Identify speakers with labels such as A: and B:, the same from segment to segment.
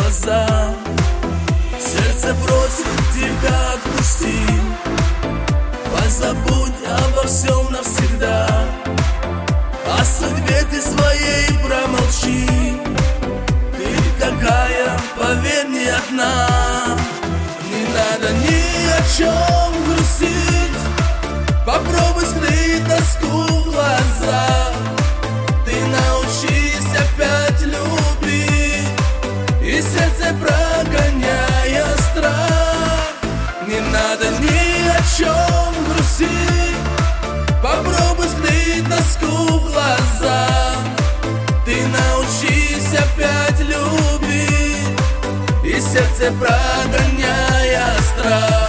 A: глаза. Сердце просит тебя отпусти, позабудь обо всем навсегда. О судьбе ты своей промолчи, ты такая, поверь, не одна. Не надо ни о чем грустить, попробуй скрыть тоску в глазах. Ты научись опять любить, и сердце прогоняя страх. Не надо ни о чем грустить, попробуй скрыть тоску в глазах. Ты научись опять любить, и сердце прогоняя страх.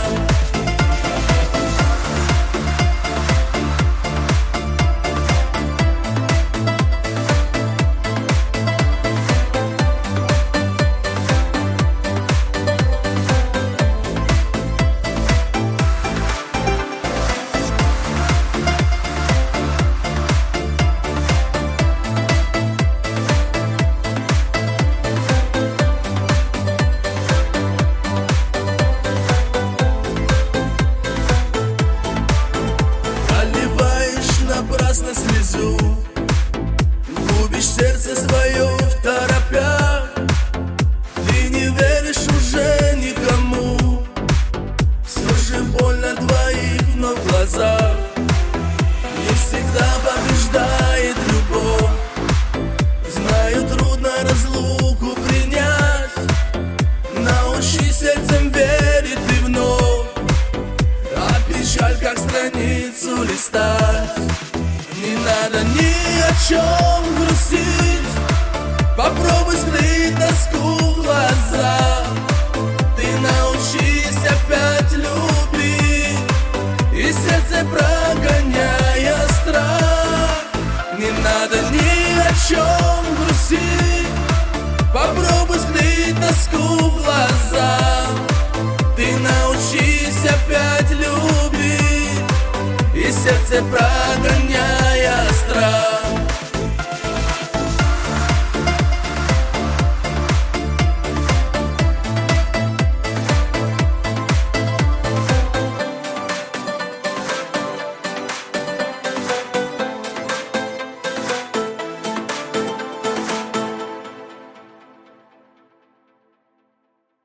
A: Напрасно слезу, губишь сердце свое в торопях. Ты не веришь уже никому, все же больно двоих вновь в глазах. Не всегда побеждает любовь, знаю, трудно разлуку принять. Научись сердцем верить ты вновь, а печаль как страницу листать. Не надо ни о чем грустить, попробуй скрыть тоску в глазах. Ты научись опять любить, и сердце прогоняя страх. Не надо ни о чем грустить, попробуй скрыть тоску в глазах. Ты научись опять любить, и сердце прогоняя страх.